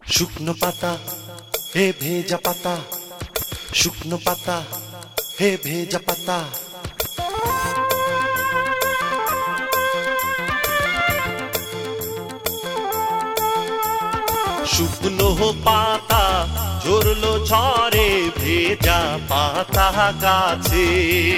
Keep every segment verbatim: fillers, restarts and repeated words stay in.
শুকনো পাতা হে ভেজা পাতা, শুকনো পাতা হে ভেজা পাতা। শুকনো পাতা ঝরলো ঝড়ে, ভেজা পাতা গাছে।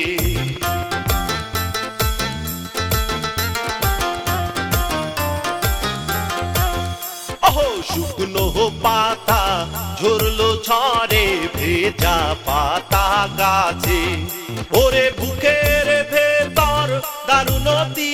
ওহ শুকনো পাতা ঝরলো ঝড়ে, ভেজা পাতা গাছে। ওরে বুকের ভেতর দারুণ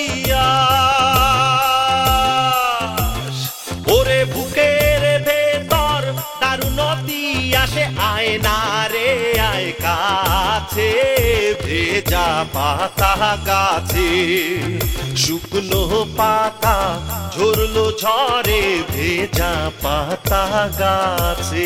তিয়াস, ওরে বুকের ভেতর দারুণ তিয়াসে, আয় না রে আয় কাছে, ভেজা পাতা গাছে। শুকনো পাতা ঝরলো ঝড়ে, ভেজা পাতা গাছে।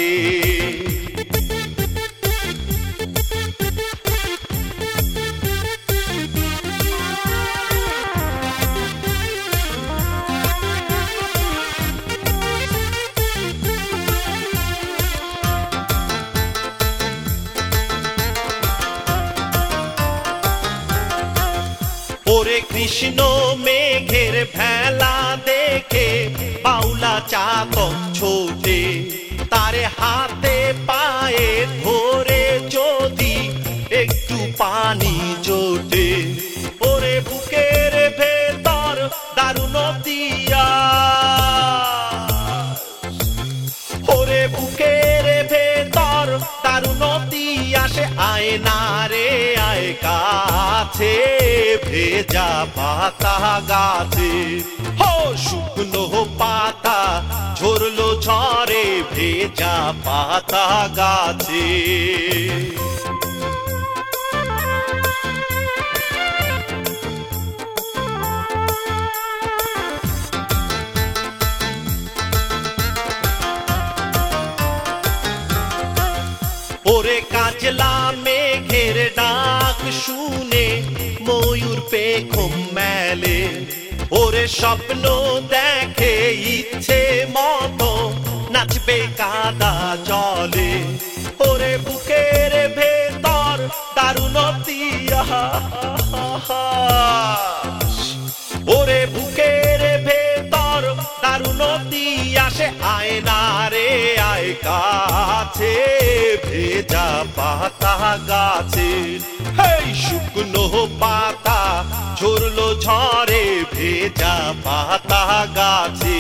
ওরে কৃষ্ণ মেঘের ভেলা দেখে বাউলা চাতক ছোটে, তারে হাতে পায়ে ধরে যদি একটু পানি জোটে। ওরে বুকের ভেতর দারুণ তিয়াস, ওরে বুকের ভেতর দারুণ তিয়াসে, আয় না রে আয় কাছে, ভেজা পাতা গাছে। হো শুকনো পাতা ঝরলো ঝড়ে, ভেজা পাতা গাছে। ওরে কাজলা মেঘের ডাক শুনে ময়ূর পেখম মেলে, ওরে স্বপ্ন দেখে ইচ্ছে মতো নাচবে কাদা জলে। ওরে বুকের ভেতর দারুণ তিয়াস, ওরে বুকের ভেতর দারুণ তিয়াসে, আয় না রে আয় কাছে, ভেজা পাতা গাছে। হেই শুকনো পাতা ঝরলো ঝড়ে, ভেজা পাতা গাছে।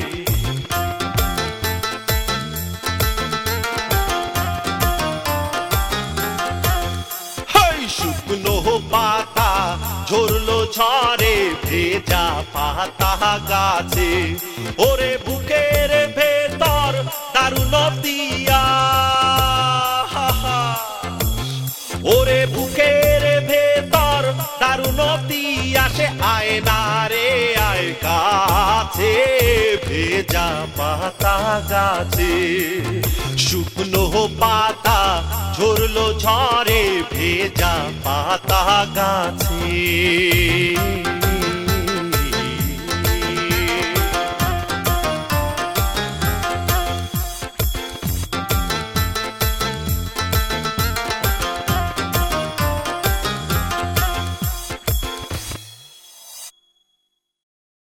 হেই শুকনো পাতা ঝরলো ঝড়ে, ভেজা পাতা গাছে। ওরে বুকের ভেতর দারুণ তিয়াস, ওরে বুকের ভেতর দারুণ তিয়াসে, আয় না রে আয় কাছে, ভেজা পাতা গাছে। শুকনো পাতা ঝরলো ঝড়ে, ভেজা পাতা গাছে।